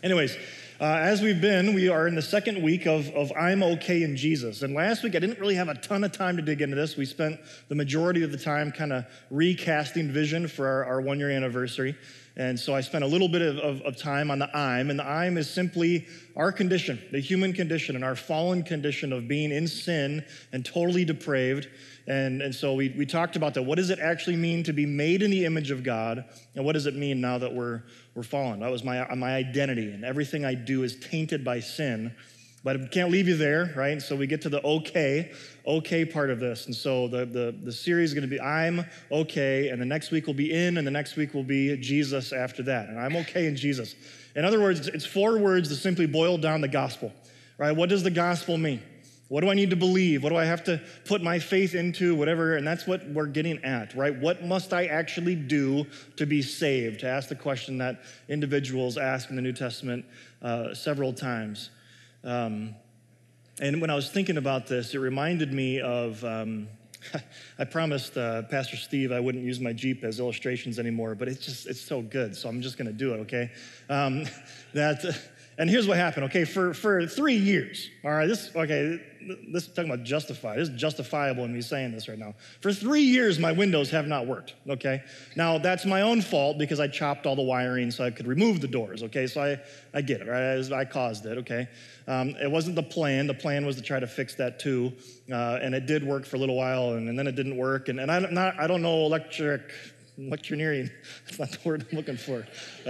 Anyways, as we are in the second week of I'm okay in Jesus. And last week, I didn't really have a ton of time to dig into this. We spent the majority of the time kind of recasting vision for our 1 year anniversary. And so I spent a little bit of time on the I'm, and the I'm is simply our condition, the human condition and our fallen condition of being in sin and totally depraved. And so we talked about that. What does it actually mean to be made in the image of God? And what does it mean now that we're fallen? That was my identity, and everything I do is tainted by sin. But I can't leave you there, right? So we get to the okay part of this. And so the series is going to be I'm okay, and the next week will be in, and the next week will be Jesus after that. And I'm okay in Jesus. In other words, it's 4 words to simply boil down the gospel, right? What does the gospel mean? What do I need to believe? What do I have to put my faith into, whatever? And that's what we're getting at, right? What must I actually do to be saved? To ask the question that individuals ask in the New Testament several times. And when I was thinking about this, it reminded me of, I promised Pastor Steve I wouldn't use my Jeep as illustrations anymore, but it's so good, so I'm just going to do it, okay? And here's what happened, okay? For 3 years, all right, this is talking about justified. This is justifiable in me saying this right now. For 3 years, my windows have not worked, okay? Now, that's my own fault because I chopped all the wiring so I could remove the doors, okay? So I get it, right? I caused it, okay? It wasn't the plan. The plan was to try to fix that too, and it did work for a little while, and then it didn't work. And I don't know electioneering. That's not the word I'm looking for.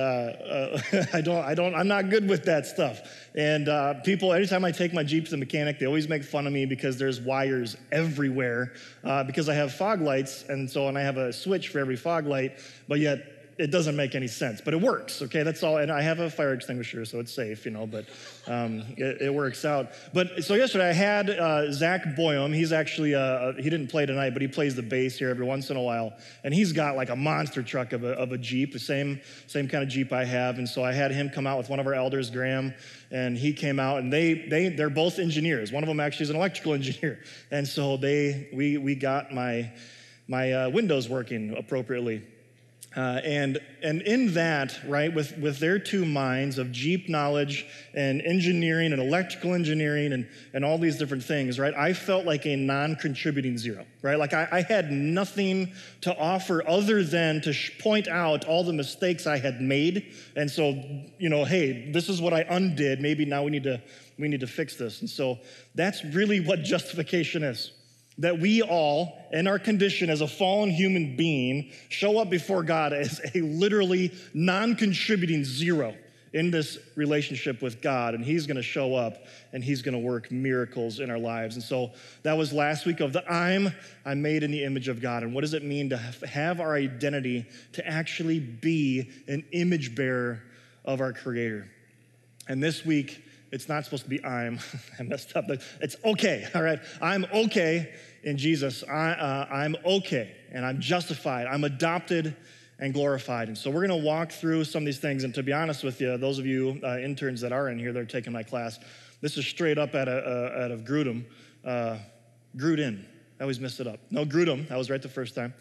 I'm not good with that stuff. And people, anytime I take my Jeep to the mechanic, they always make fun of me because there's wires everywhere because I have fog lights, and I have a switch for every fog light, but yet it doesn't make any sense, but it works, okay? That's all, and I have a fire extinguisher, so it's safe, but it works out. But so yesterday I had Zach Boyum. He's actually, he didn't play tonight, but he plays the bass here every once in a while, and he's got like a monster truck of a Jeep, the same kind of Jeep I have, and so I had him come out with one of our elders, Graham, and he came out, and they're both engineers. One of them actually is an electrical engineer, and so we got my windows working appropriately. And in that, right, with their 2 minds of Jeep knowledge and engineering and electrical engineering and all these different things, right, I felt like a non-contributing zero, right? Like I had nothing to offer other than to point out all the mistakes I had made. And so, hey, this is what I undid. Maybe now we need to fix this. And so that's really what justification is. That we all, in our condition as a fallen human being, show up before God as a literally non-contributing zero in this relationship with God, and He's going to show up, and He's going to work miracles in our lives. And so that was last week of the I'm made in the image of God. And what does it mean to have our identity to actually be an image bearer of our Creator? And this week, it's not supposed to be I messed up, but it's okay, all right? I'm okay in Jesus. I'm okay, and I'm justified. I'm adopted and glorified. And so we're going to walk through some of these things. And to be honest with you, those of you interns that are in here that are taking my class, this is straight up out of Grudem. Gruden. I always mess it up. No, Grudem. That was right the first time.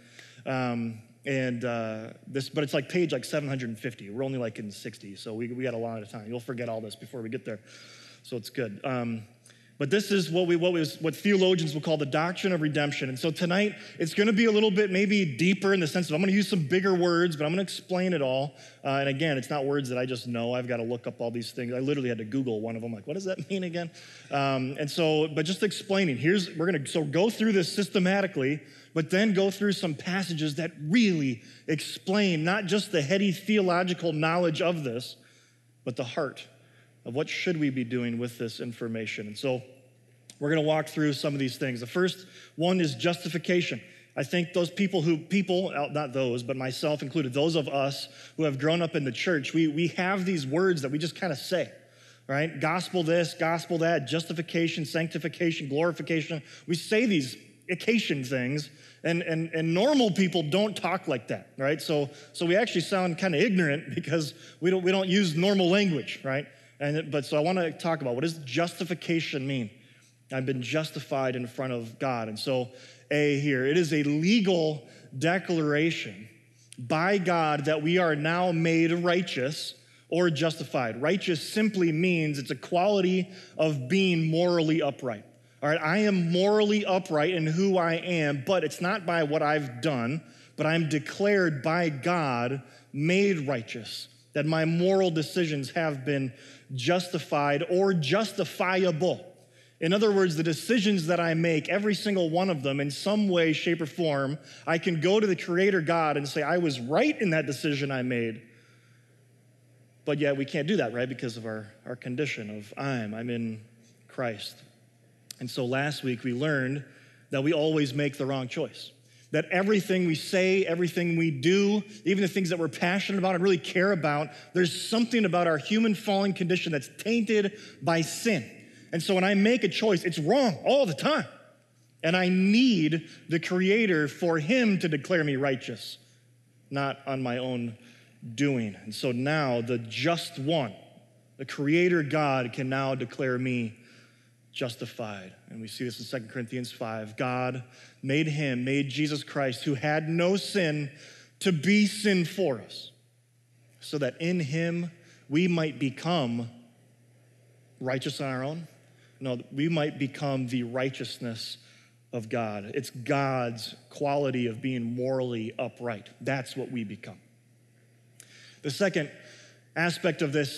But it's like page 750. We're only like in 60, so we got a lot of time. You'll forget all this before we get there, so it's good. But this is what theologians will call the doctrine of redemption. And so tonight, it's going to be a little bit maybe deeper in the sense of I'm going to use some bigger words, but I'm going to explain it all. And again, it's not words that I just know. I've got to look up all these things. I literally had to Google one of them. Like, what does that mean again? But just explaining. We're going to go through this systematically, but then go through some passages that really explain not just the heady theological knowledge of this, but the heart of what should we be doing with this information. And so we're going to walk through some of these things. The first one is justification. I think those not those, but myself included, those of us who have grown up in the church, we have these words that we just kind of say, right? Gospel this, gospel that, justification, sanctification, glorification. We say these occasion things, and normal people don't talk like that, right? So we actually sound kind of ignorant because we don't use normal language, right? So I want to talk about what does justification mean? I've been justified in front of God. And so here, it is a legal declaration by God that we are now made righteous or justified. Righteous simply means it's a quality of being morally upright. All right, I am morally upright in who I am, but it's not by what I've done, but I'm declared by God made righteous, that my moral decisions have been justified or justifiable. In other words, the decisions that I make, every single one of them, in some way, shape, or form, I can go to the Creator God and say, I was right in that decision I made. But yet we can't do that, right? Because of our condition of I'm in Christ. And so last week we learned that we always make the wrong choice. That everything we say, everything we do, even the things that we're passionate about and really care about, there's something about our human fallen condition that's tainted by sin. And so when I make a choice, it's wrong all the time. And I need the Creator for Him to declare me righteous, not on my own doing. And so now the just one, the Creator God, can now declare me justified. And we see this in 2 Corinthians 5. God made Jesus Christ, who had no sin, to be sin for us, so that in Him we might become righteous on our own. No, we might become the righteousness of God. It's God's quality of being morally upright. That's what we become. The second aspect of this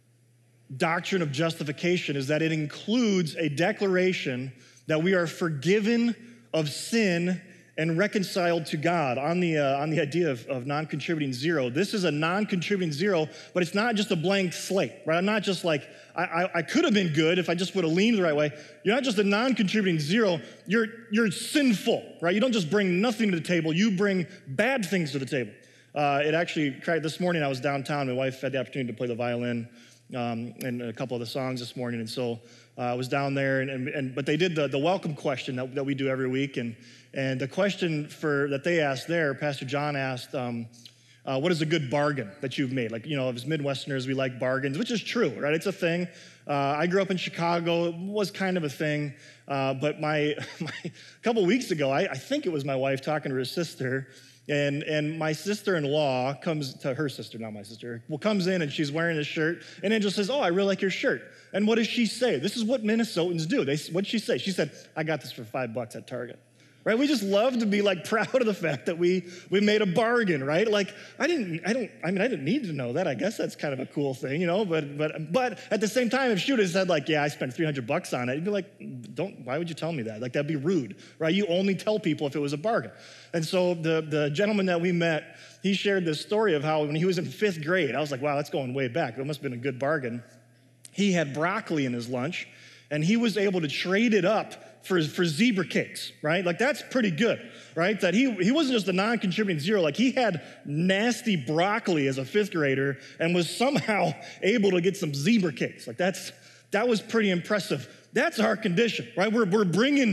doctrine of justification is that it includes a declaration that we are forgiven of sin and reconciled to God. On the idea of non-contributing zero, this is a non-contributing zero, but it's not just a blank slate, right? I'm not just like, I could have been good if I just would have leaned the right way. You're not just a non-contributing zero, you're sinful, right? You don't just bring nothing to the table, you bring bad things to the table. It actually, this morning I was downtown, my wife had the opportunity to play the violin and a couple of the songs this morning, and so I was down there, but they did the welcome question that we do every week, and the question that they asked there, Pastor John asked, what is a good bargain that you've made? Like, as Midwesterners, we like bargains, which is true, right? It's a thing. I grew up in Chicago. It was kind of a thing, but a couple weeks ago, I think it was my wife talking to her sister, and my sister-in-law comes to her sister, not my sister, comes in and she's wearing a shirt, and Angel says, oh, I really like your shirt. And what does she say? This is what Minnesotans do. What'd she say? She said, I got this for $5 at Target. Right? We just love to be like proud of the fact that we made a bargain, right? Like I didn't need to know that. I guess that's kind of a cool thing, but at the same time, if she would have said like, yeah, I spent $300 on it, you'd be like, why would you tell me that? Like that'd be rude, right? You only tell people if it was a bargain. And so the gentleman that we met, he shared this story of how when he was in 5th grade, I was like, wow, that's going way back. It must have been a good bargain. He had broccoli in his lunch, and he was able to trade it up for zebra cakes, right? Like that's pretty good, right? That he wasn't just a non-contributing zero, like he had nasty broccoli as a 5th grader and was somehow able to get some zebra cakes. Like that was pretty impressive. That's our condition, right? We're bringing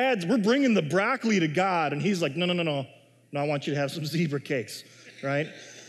the broccoli to God, and he's like, no, I want you to have some zebra cakes, right?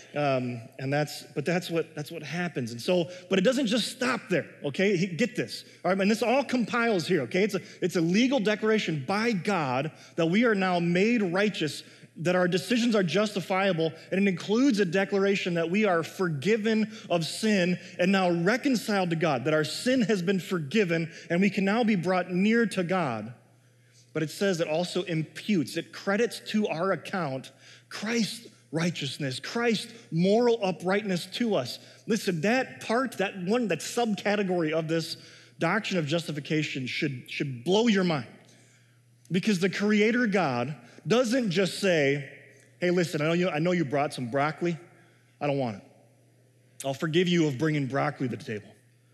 And that's what happens. And so, but it doesn't just stop there, okay? Get this, all right? And this all compiles here, okay? It's a legal declaration by God that we are now made righteous, that our decisions are justifiable, and it includes a declaration that we are forgiven of sin and now reconciled to God, that our sin has been forgiven and we can now be brought near to God. But it says it also imputes, it credits to our account Christ's righteousness, Christ's moral uprightness to us. Listen, that subcategory of this doctrine of justification should blow your mind. Because the Creator God doesn't just say, hey, listen, I know you brought some broccoli. I don't want it. I'll forgive you of bringing broccoli to the table.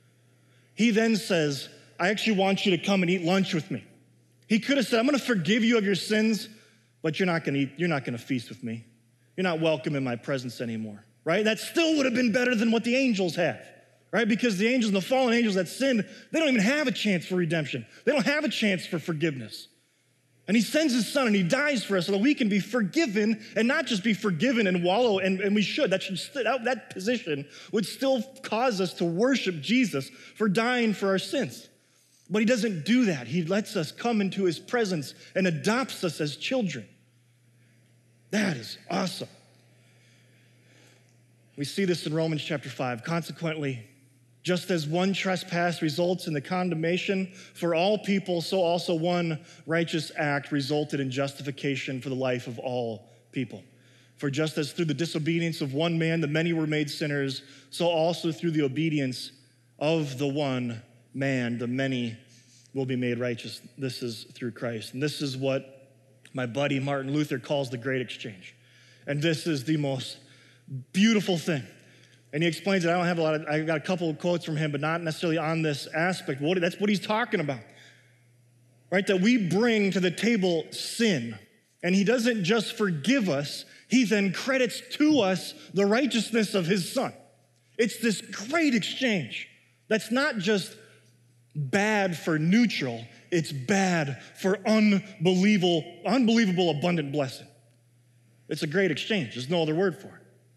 He then says, I actually want you to come and eat lunch with me. He could have said, I'm going to forgive you of your sins, but you're not going to feast with me. You're not welcome in my presence anymore, right? That still would have been better than what the angels have, right? Because the angels and the fallen angels that sinned, they don't even have a chance for redemption. They don't have a chance for forgiveness. And he sends his son and he dies for us so that we can be forgiven, and not just be forgiven and wallow, and we should. That position would still cause us to worship Jesus for dying for our sins. But he doesn't do that. He lets us come into his presence and adopts us as children. That is awesome. We see this in Romans chapter 5. Consequently, just as one trespass results in the condemnation for all people, so also one righteous act resulted in justification for the life of all people. For just as through the disobedience of one man the many were made sinners, so also through the obedience of the one man the many will be made righteous. This is through Christ. And this is what my buddy Martin Luther calls the great exchange. And this is the most beautiful thing. And he explains it. I got a couple of quotes from him, but not necessarily on this aspect. That's what he's talking about, right? That we bring to the table sin, and he doesn't just forgive us, he then credits to us the righteousness of his son. It's this great exchange that's not just bad for neutral, it's bad for unbelievable abundant blessing. It's a great exchange. There's no other word for it.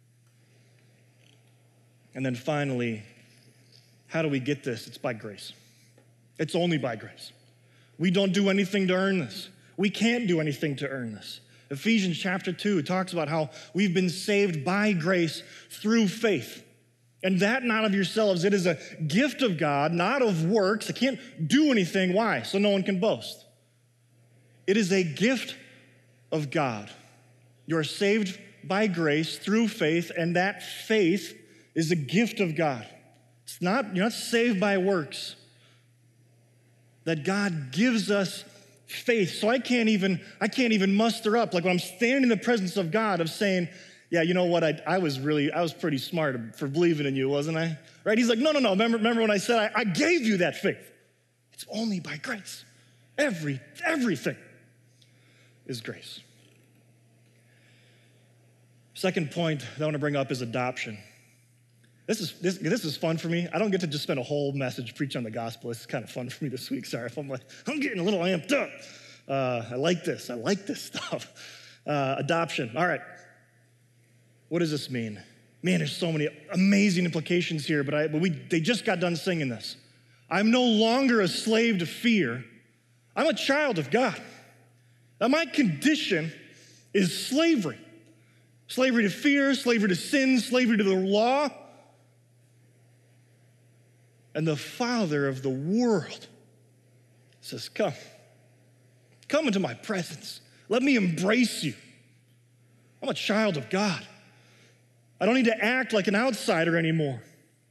And then finally, how do we get this? It's by grace. It's only by grace. We don't do anything to earn this. We can't do anything to earn this. Ephesians chapter 2 talks about how we've been saved by grace through faith. And that not of yourselves. It is a gift of God, not of works. I can't do anything. Why? So no one can boast. It is a gift of God. You are saved by grace through faith, and that faith is a gift of God. You're not saved by works. That God gives us faith. So I can't even muster up, like when I'm standing in the presence of God, of saying, yeah, you know what, I was pretty smart for believing in you, wasn't I? Right? He's like, no. Remember when I said I gave you that faith? It's only by grace. Everything is grace. Second point that I want to bring up is adoption. This is fun for me. I don't get to just spend a whole message preaching on the gospel. This is kind of fun for me this week. Sorry if I'm getting a little amped up. I like this stuff. Adoption. All right. What does this mean? Man, there's so many amazing implications here, but they just got done singing this. I'm no longer a slave to fear. I'm a child of God. Now my condition is slavery. Slavery to fear, slavery to sin, slavery to the law. And the Father of the world says, come into my presence. Let me embrace you. I'm a child of God. I don't need to act like an outsider anymore.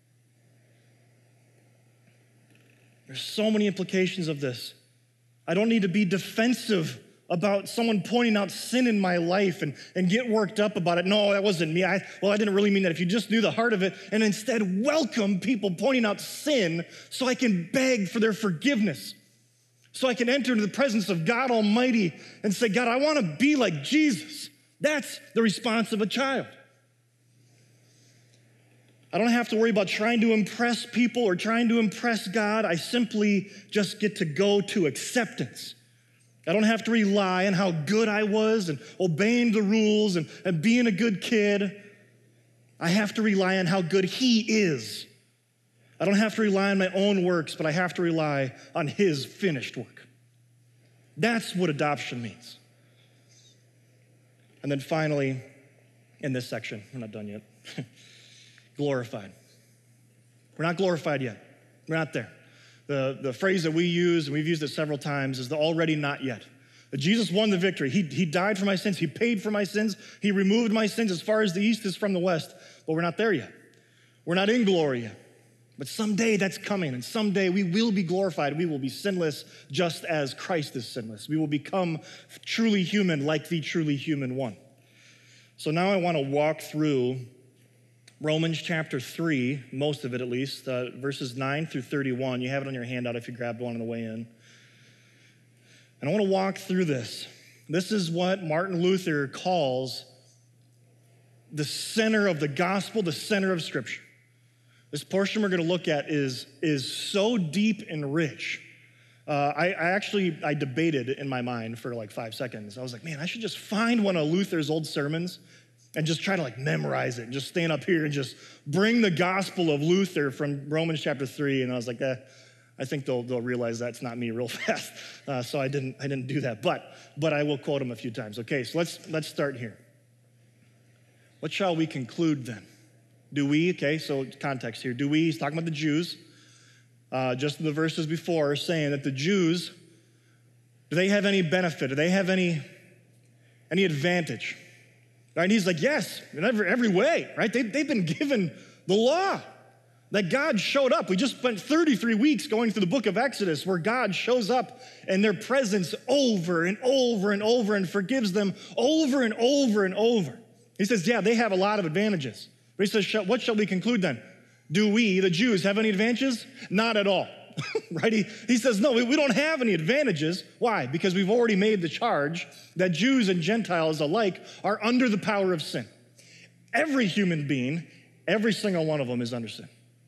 There's so many implications of this. I don't need to be defensive about someone pointing out sin in my life and get worked up about it. No, that wasn't me. I didn't really mean that. If you just knew the heart of it, and instead welcome people pointing out sin so I can beg for their forgiveness, so I can enter into the presence of God Almighty and say, God, I want to be like Jesus. That's the response of a child. I don't have to worry about trying to impress people or trying to impress God. I simply just get to go to acceptance. I don't have to rely on how good I was and obeying the rules and being a good kid. I have to rely on how good He is. I don't have to rely on my own works, but I have to rely on His finished work. That's what adoption means. And then finally, in this section, we're not done yet, glorified. We're not glorified yet. We're not there. The phrase that we use, and we've used it several times, is the already not yet. That Jesus won the victory. He died for my sins. He paid for my sins. He removed my sins as far as the east is from the west. But we're not there yet. We're not in glory yet. But someday that's coming, and someday we will be glorified. We will be sinless just as Christ is sinless. We will become truly human like the truly human one. So now I want to walk through Romans chapter 3, most of it at least, verses 9 through 31. You have it on your handout if you grabbed one on the way in. And I want to walk through this. This is what Martin Luther calls the center of the gospel, the center of Scripture. This portion we're going to look at is so deep and rich. I debated in my mind for like 5 seconds. I was like, man, I should just find one of Luther's old sermons and just try to memorize it and just stand up here and just bring the gospel of Luther from Romans chapter 3. And I was like, I think they'll realize that's not me real fast. So I didn't do that, but I will quote him a few times. Okay, so let's start here. What shall we conclude then? Do we, okay, so context here. Do we, he's talking about the Jews, just in the verses before, saying that the Jews, do they have any benefit? Do they have any advantage? Right? And he's like, yes, in every way, right? They've been given the law. That God showed up. We just spent 33 weeks going through the book of Exodus where God shows up in their presence over and over and over and forgives them over and over and over. He says, yeah, they have a lot of advantages. But he says, what shall we conclude then? Do we, the Jews, have any advantages? Not at all, right? He says, no, we don't have any advantages. Why? Because we've already made the charge that Jews and Gentiles alike are under the power of sin. Every human being, every single one of them is under sin.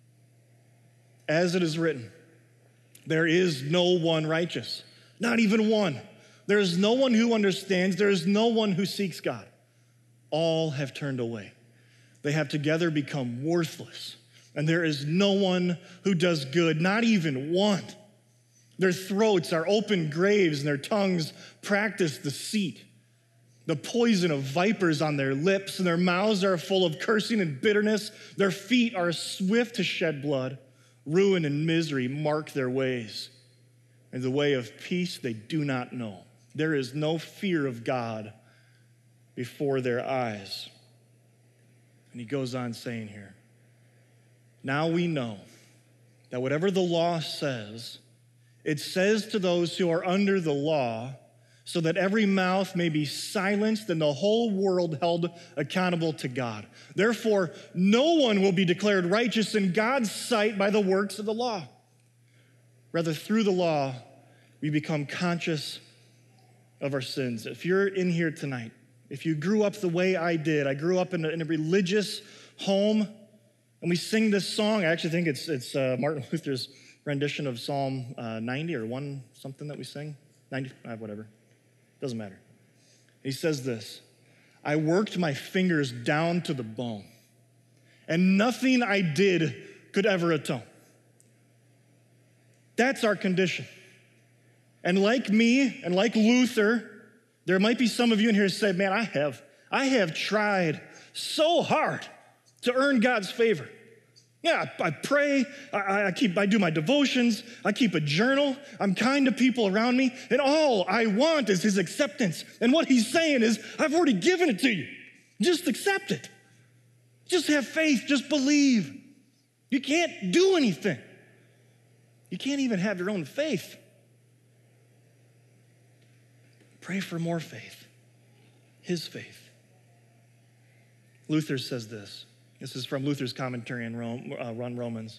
As it is written, there is no one righteous, not even one. There is no one who understands. There is no one who seeks God. All have turned away. They have together become worthless. And there is no one who does good, not even one. Their throats are open graves, and their tongues practice deceit. The poison of vipers on their lips, and their mouths are full of cursing and bitterness. Their feet are swift to shed blood. Ruin and misery mark their ways, and the way of peace they do not know. There is no fear of God before their eyes. And he goes on saying here, now we know that whatever the law says, it says to those who are under the law, so that every mouth may be silenced and the whole world held accountable to God. Therefore, no one will be declared righteous in God's sight by the works of the law. Rather, through the law, we become conscious of our sins. If you're in here tonight, if you grew up the way I did, I grew up in a religious home, and we sing this song. I actually think it's Martin Luther's rendition of Psalm 90 or 1 something that we sing. 90, whatever. Doesn't matter. He says this, I worked my fingers down to the bone, and nothing I did could ever atone. That's our condition. And like me, and like Luther, there might be some of you in here who say, man, I have tried so hard to earn God's favor. Yeah, I pray, I do my devotions, I keep a journal, I'm kind to people around me, and all I want is his acceptance. And what he's saying is, I've already given it to you. Just accept it. Just have faith, just believe. You can't do anything. You can't even have your own faith. Pray for more faith, his faith. Luther says this. This is from Luther's commentary on Romans.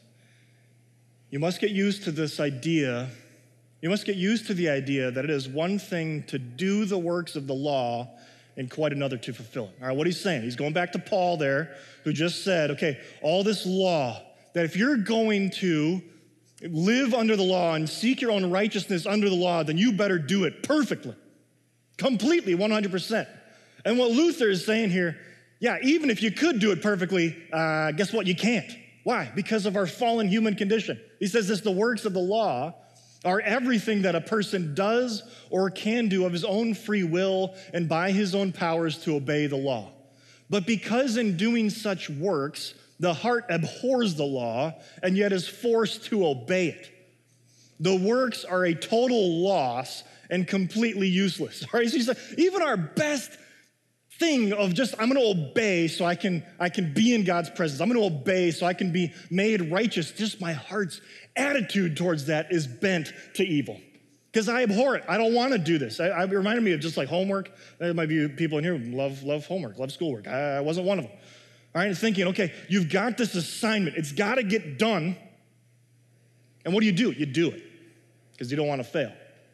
You must get used to this idea. You must get used to the idea that it is one thing to do the works of the law and quite another to fulfill it. All right, what he's saying, he's going back to Paul there, who just said, okay, all this law, that if you're going to live under the law and seek your own righteousness under the law, then you better do it perfectly, completely, 100%. And what Luther is saying here, yeah, even if you could do it perfectly, guess what? You can't. Why? Because of our fallen human condition. He says this, the works of the law are everything that a person does or can do of his own free will and by his own powers to obey the law. But because in doing such works, the heart abhors the law and yet is forced to obey it, the works are a total loss and completely useless. All right, so he said, even our best thing of just, I'm going to obey so I can be in God's presence. I'm going to obey so I can be made righteous. Just my heart's attitude towards that is bent to evil because I abhor it. I don't want to do this. It reminded me of just like homework. There might be people in here who love homework, love schoolwork. I wasn't one of them. All right, and thinking, okay, you've got this assignment. It's got to get done. And what do? You do it because you don't want to fail.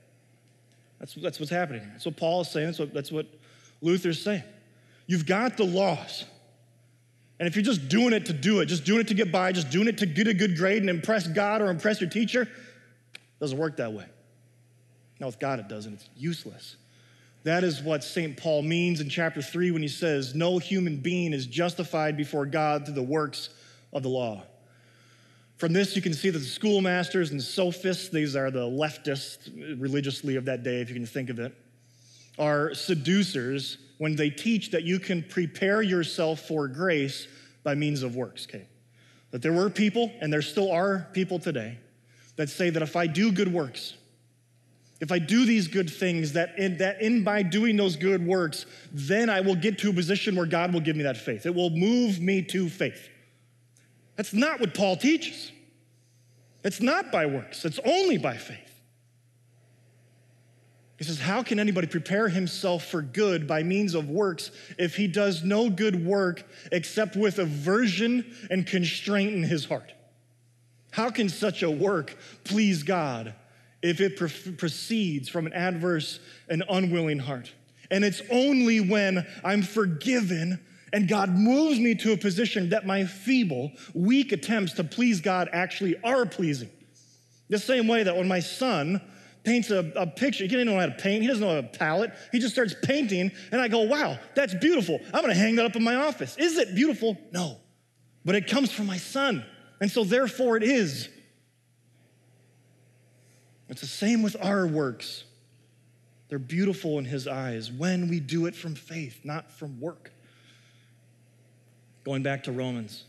That's what's happening here. That's what Paul is saying. That's what Luther's saying. You've got the laws. And if you're just doing it to do it, just doing it to get by, just doing it to get a good grade and impress God or impress your teacher, it doesn't work that way. Now with God it doesn't. It's useless. That is what St. Paul means in chapter 3 when he says, no human being is justified before God through the works of the law. From this, you can see that the schoolmasters and sophists, these are the leftists religiously of that day, if you can think of it, are seducers when they teach that you can prepare yourself for grace by means of works, okay? That there were people, and there still are people today, that say that if I do good works, if I do these good things, that in by doing those good works, then I will get to a position where God will give me that faith. It will move me to faith. That's not what Paul teaches. It's not by works. It's only by faith. He says, how can anybody prepare himself for good by means of works if he does no good work except with aversion and constraint in his heart? How can such a work please God if it proceeds from an adverse and unwilling heart? And it's only when I'm forgiven and God moves me to a position that my feeble, weak attempts to please God actually are pleasing. The same way that when my son paints a picture, he doesn't know how to paint, he doesn't know how to palette, he just starts painting, and I go, wow, that's beautiful. I'm gonna hang that up in my office. Is it beautiful? No, but it comes from my son, and so therefore it is. It's the same with our works. They're beautiful in his eyes when we do it from faith, not from work. Going back to Romans.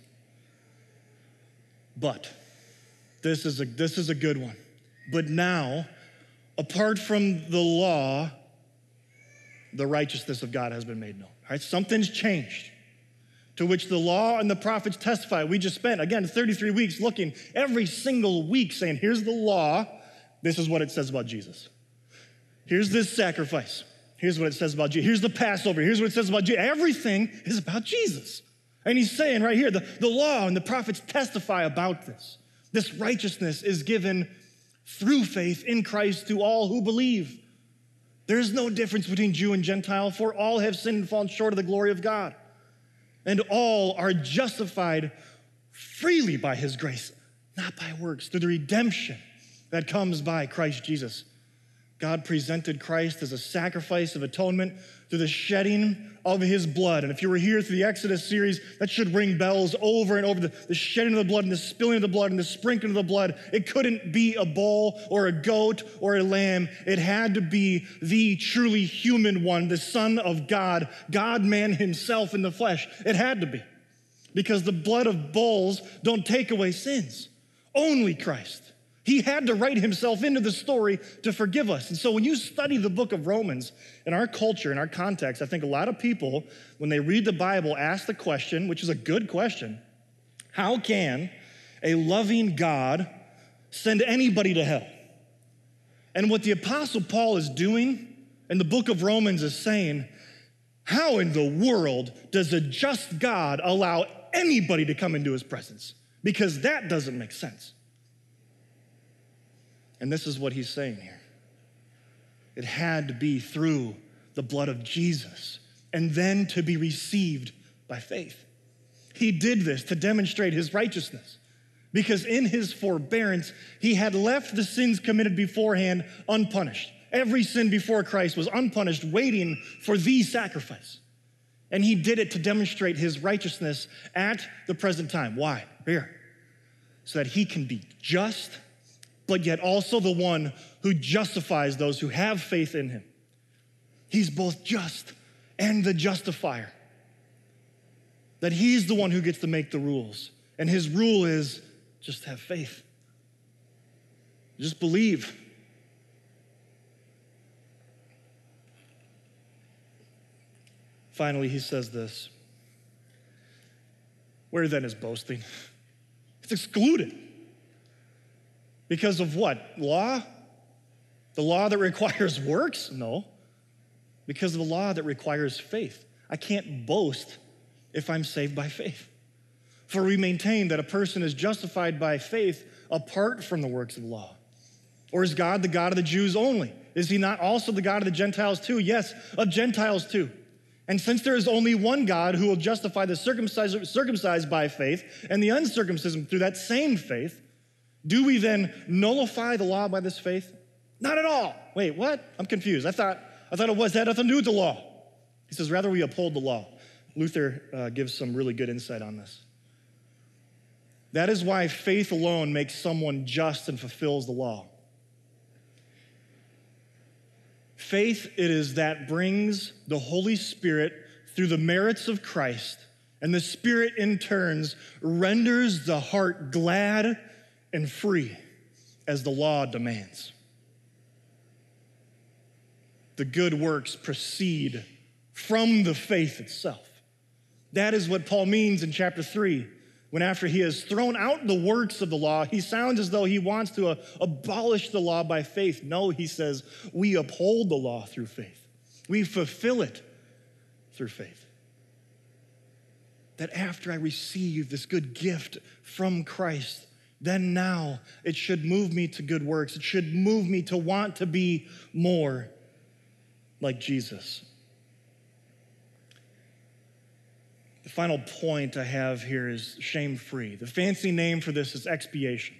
But, this is a good one. But now, apart from the law, the righteousness of God has been made known. All right, something's changed, to which the law and the prophets testify. We just spent, again, 33 weeks looking every single week saying, here's the law, this is what it says about Jesus. Here's this sacrifice. Here's what it says about Jesus. Here's the Passover. Here's what it says about Jesus. Everything is about Jesus. And he's saying right here, the law and the prophets testify about this. This righteousness is given through faith in Christ to all who believe. There's no difference between Jew and Gentile, for all have sinned and fallen short of the glory of God. And all are justified freely by his grace, not by works, through the redemption that comes by Christ Jesus. God presented Christ as a sacrifice of atonement through the shedding of his blood. And if you were here through the Exodus series, that should ring bells over and over. The shedding of the blood and the spilling of the blood and the sprinkling of the blood. It couldn't be a bull or a goat or a lamb. It had to be the truly human one, the Son of God, God-man himself in the flesh. It had to be. Because the blood of bulls don't take away sins. Only Christ. He had to write himself into the story to forgive us. And so when you study the book of Romans, in our culture, in our context, I think a lot of people, when they read the Bible, ask the question, which is a good question, how can a loving God send anybody to hell? And what the Apostle Paul is doing in the book of Romans is saying, how in the world does a just God allow anybody to come into his presence? Because that doesn't make sense. And this is what he's saying here. It had to be through the blood of Jesus and then to be received by faith. He did this to demonstrate his righteousness because in his forbearance, he had left the sins committed beforehand unpunished. Every sin before Christ was unpunished, waiting for the sacrifice. And he did it to demonstrate his righteousness at the present time. Why? Here. So that he can be just, but yet also the one who justifies those who have faith in him. He's both just and the justifier. That he's the one who gets to make the rules. And his rule is just have faith. Just believe. Finally, he says this. Where then is boasting? It's excluded. Because of what? Law? The law that requires works? No. Because of the law that requires faith. I can't boast if I'm saved by faith. For we maintain that a person is justified by faith apart from the works of the law. Or is God the God of the Jews only? Is he not also the God of the Gentiles too? Yes, of Gentiles too. And since there is only one God who will justify the circumcised by faith and the uncircumcision through that same faith, do we then nullify the law by this faith? Not at all. Wait, what? I'm confused. I thought it was that had nothing to do with the law. He says, rather we uphold the law. Luther gives some really good insight on this. That is why faith alone makes someone just and fulfills the law. Faith it is that brings the Holy Spirit through the merits of Christ And the Spirit in turns renders the heart glad and free as the law demands. The good works proceed from the faith itself. That is what Paul means in chapter 3, when after he has thrown out the works of the law, he sounds as though he wants to abolish the law by faith. No, he says, we uphold the law through faith. We fulfill it through faith. That after I receive this good gift from Christ, then now it should move me to good works. It should move me to want to be more like Jesus. The final point I have here is shame-free. The fancy name for this is expiation.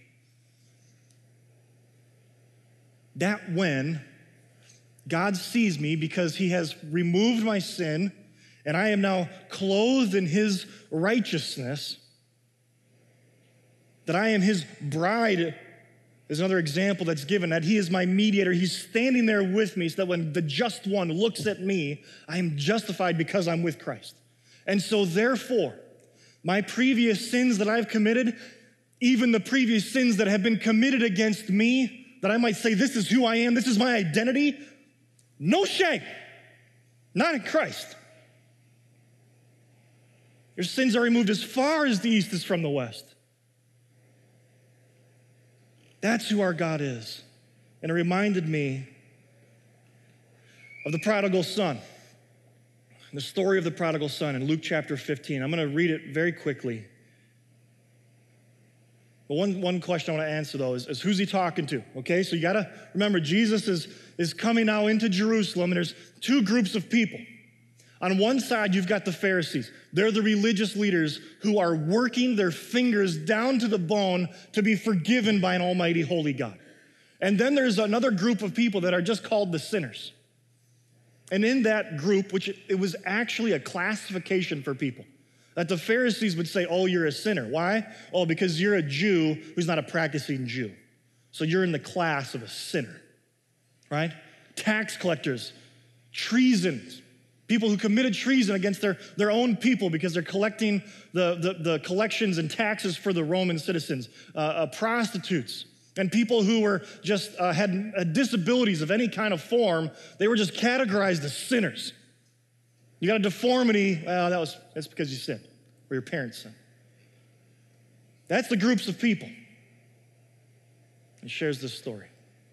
That when God sees me because he has removed my sin and I am now clothed in his righteousness, that I am his bride is another example that's given, that he is my mediator. He's standing there with me so that when the just one looks at me, I am justified because I'm with Christ. And so therefore, my previous sins that I've committed, even the previous sins that have been committed against me, that I might say, this is who I am, this is my identity, no shame, not in Christ. Your sins are removed as far as the east is from the west. That's who our God is. And it reminded me of the prodigal son. The story of the prodigal son in Luke chapter 15. I'm going to read it very quickly. But one question I want to answer, though, is who's he talking to? Okay, so you got to remember, Jesus is coming now into Jerusalem, and there's two groups of people. On one side, you've got the Pharisees. They're the religious leaders who are working their fingers down to the bone to be forgiven by an almighty holy God. And then there's another group of people that are just called the sinners. And in that group, which it was actually a classification for people, that the Pharisees would say, oh, you're a sinner. Why? Oh, because you're a Jew who's not a practicing Jew. So you're in the class of a sinner, right? Tax collectors, treason, people who committed treason against their own people because they're collecting the collections and taxes for the Roman citizens, prostitutes, and people who were just had disabilities of any kind of form. They were just categorized as sinners. You got a deformity, well, that's because you sinned, or your parents sinned. That's the groups of people. He shares this story.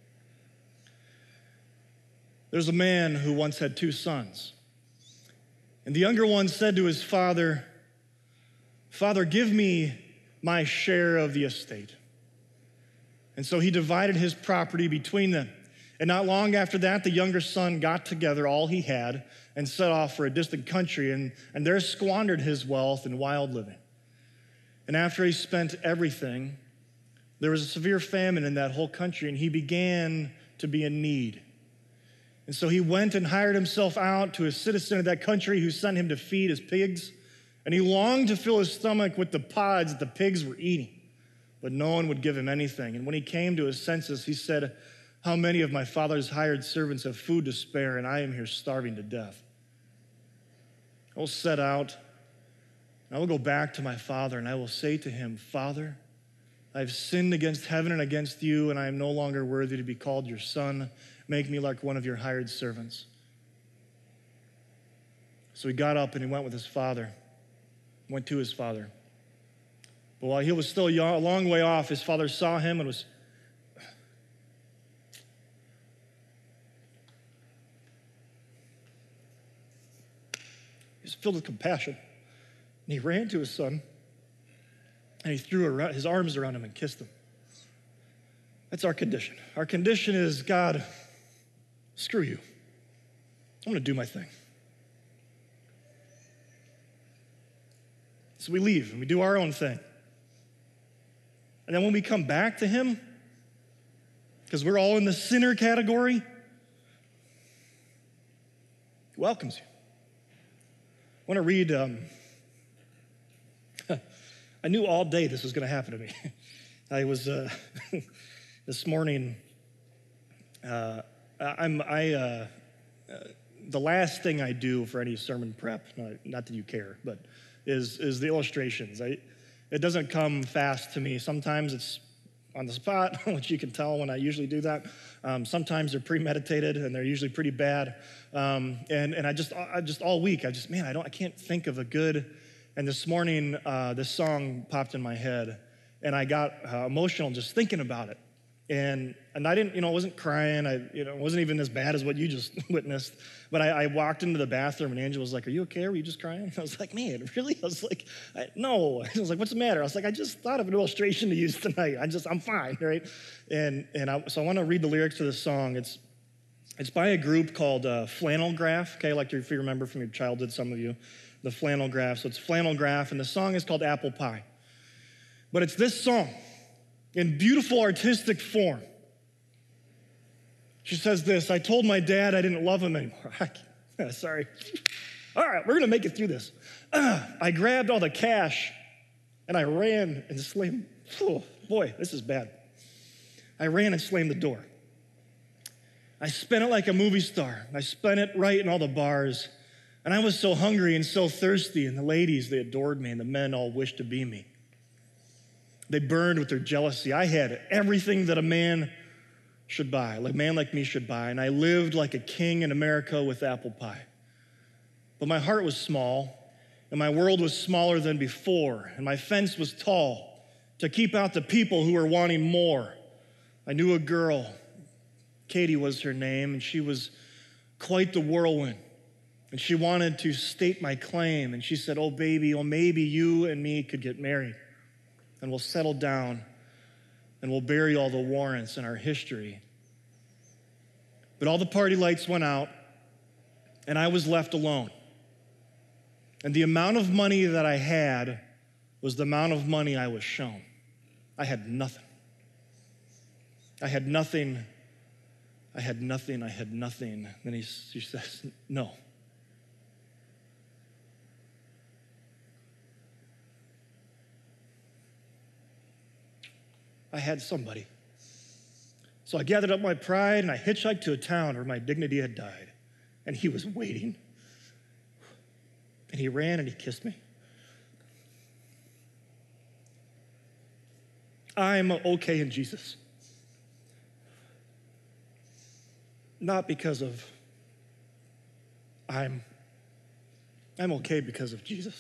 There's a man who once had two sons. And the younger one said to his father, Father, give me my share of the estate. And so he divided his property between them. And not long after that, the younger son got together all he had and set off for a distant country, and there squandered his wealth in wild living. And after he spent everything, there was a severe famine in that whole country, and he began to be in need. And so he went and hired himself out to a citizen of that country who sent him to feed his pigs. And he longed to fill his stomach with the pods that the pigs were eating, but no one would give him anything. And when he came to his senses, he said, how many of my father's hired servants have food to spare, and I am here starving to death? I will set out, and I will go back to my father, and I will say to him, Father, I have sinned against heaven and against you, and I am no longer worthy to be called your son. Make me like one of your hired servants. So he got up and he went with his father, went to his father. But while he was still a long way off, his father saw him and was filled with compassion. And he ran to his son and he threw his arms around him and kissed him. That's our condition. Our condition is, God, screw you. I'm going to do my thing. So we leave and we do our own thing. And then when we come back to him, because we're all in the sinner category, he welcomes you. I want to read, I knew all day this was going to happen to me. I was, this morning, the last thing I do for any sermon prep, not that you care, but is the illustrations. It doesn't come fast to me. Sometimes it's on the spot, which you can tell when I usually do that. Sometimes they're premeditated and they're usually pretty bad. And I just all week, I can't think of a good. And this morning, this song popped in my head, and I got emotional just thinking about it. And I didn't, I wasn't crying. It wasn't even as bad as what you just witnessed. But I walked into the bathroom, and Angela was like, "Are you okay? Were you just crying?" I was like, "Man, really?" I was like, "No." I was like, "What's the matter?" I was like, "I just thought of an illustration to use tonight. I'm fine, right?" So I want to read the lyrics to this song. It's by a group called Flannel Graph. Okay, like if you remember from your childhood, some of you, the Flannel Graph. So it's Flannel Graph, and the song is called Apple Pie. But it's this song in beautiful artistic form. She says this: "I told my dad I didn't love him anymore." Sorry. All right, we're going to make it through this. "I grabbed all the cash and I ran and slammed. Oh, boy, this is bad. I ran and slammed the door. I spent it like a movie star. I spent it right in all the bars. And I was so hungry and so thirsty, and the ladies, they adored me, and the men all wished to be me. They burned with their jealousy. I had everything that a man should buy, like a man like me should buy, and I lived like a king in America with apple pie. But my heart was small, and my world was smaller than before, and my fence was tall to keep out the people who were wanting more. I knew a girl, Katie was her name, and she was quite the whirlwind. And she wanted to state my claim, and she said, oh, baby, well, maybe you and me could get married, and we'll settle down, and we'll bury all the warrants in our history. But all the party lights went out, and I was left alone. And the amount of money that I had was the amount of money I was shown. I had nothing. I had nothing. I had nothing. I had nothing. Then she says, no. I had somebody. So I gathered up my pride and I hitchhiked to a town where my dignity had died. And he was waiting. And he ran and he kissed me. I'm okay in Jesus. Not because of I'm okay because of Jesus.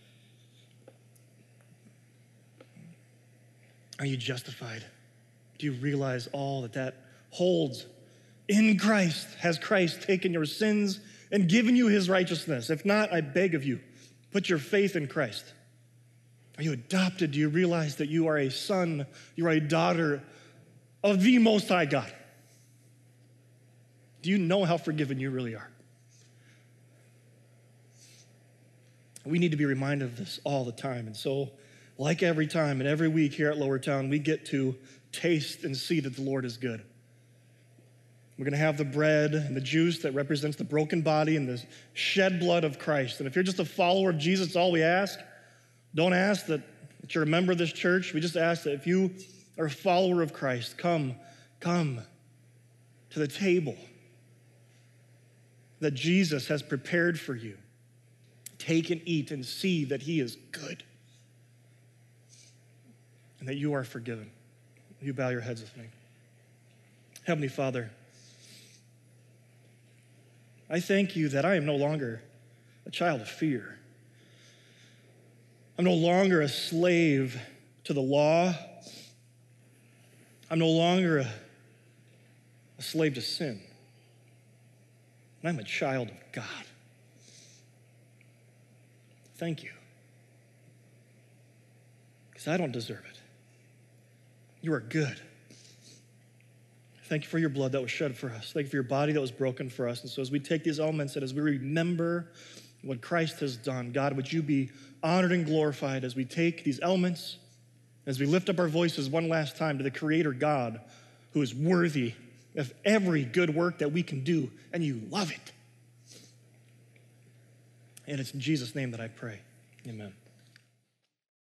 Are you justified? Do you realize all that holds in Christ? Has Christ taken your sins and given you his righteousness? If not, I beg of you, put your faith in Christ. Are you adopted? Do you realize that you are a son, you are a daughter of the Most High God? Do you know how forgiven you really are? We need to be reminded of this all the time. And so, like every time and every week here at Lowertown, we get to taste and see that the Lord is good. We're going to have the bread and the juice that represents the broken body and the shed blood of Christ. And if you're just a follower of Jesus, that's all we ask. Don't ask that you're a member of this church. We just ask that if you are a follower of Christ, come to the table that Jesus has prepared for you. Take and eat and see that he is good and that you are forgiven. You bow your heads with me. Heavenly Father, I thank you that I am no longer a child of fear. I'm no longer a slave to the law. I'm no longer a slave to sin. And I'm a child of God. Thank you. Because I don't deserve it. You are good. Thank you for your blood that was shed for us. Thank you for your body that was broken for us. And so as we take these elements and as we remember what Christ has done, God, would you be honored and glorified as we take these elements, as we lift up our voices one last time to the Creator God who is worthy of every good work that we can do, and you love it. And it's in Jesus' name that I pray. Amen.